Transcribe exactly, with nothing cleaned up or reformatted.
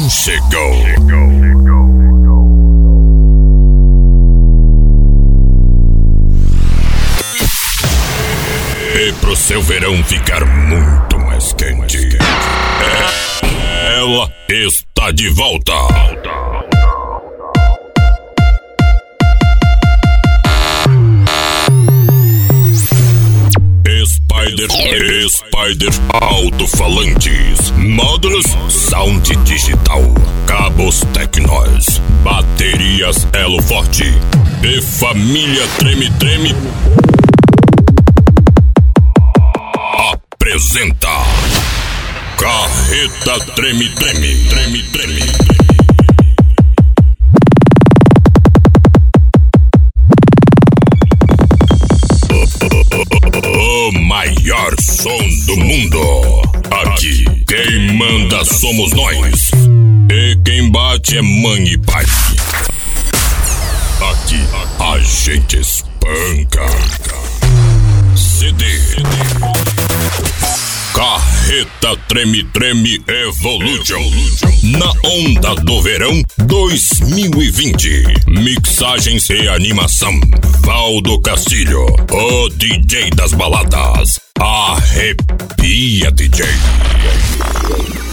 chegou. E pro seu verão ficar muito mais quente, é, ela está de volta. Spider, Spider alto-falantes, módulos sound digital, cabos Tecnos, baterias Elo Forte e família Treme Treme apresenta Carreta Treme Treme, Treme Treme. O maior som do mundo. Aqui, quem manda somos nós. E quem bate é mãe e pai. Aqui, a gente espanca. C D Carreta Treme Treme Evolution, na onda do verão dois mil e vinte. Mixagens e animação Valdo Castilho, o D J das baladas. Arrepia, D J.